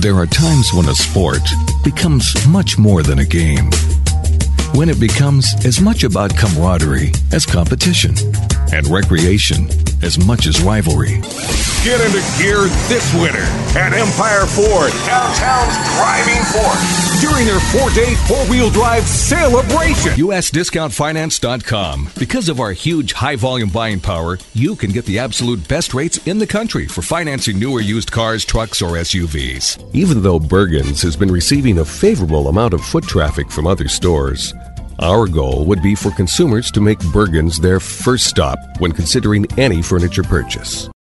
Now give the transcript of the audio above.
There are times when a sport becomes much more than a game. When it becomes as much about camaraderie as competition and recreation as much as rivalry. Get into gear this winter at Empire Ford, downtown's driving force, during their 4-day four-wheel drive celebration. USDiscountFinance.com. Because of our huge high-volume buying power, you can get the absolute best rates in the country for financing new or used cars, trucks, or SUVs. Even though Bergen's has been receiving a favorable amount of foot traffic from other stores, our goal would be for consumers to make Bergen's their first stop when considering any furniture purchase.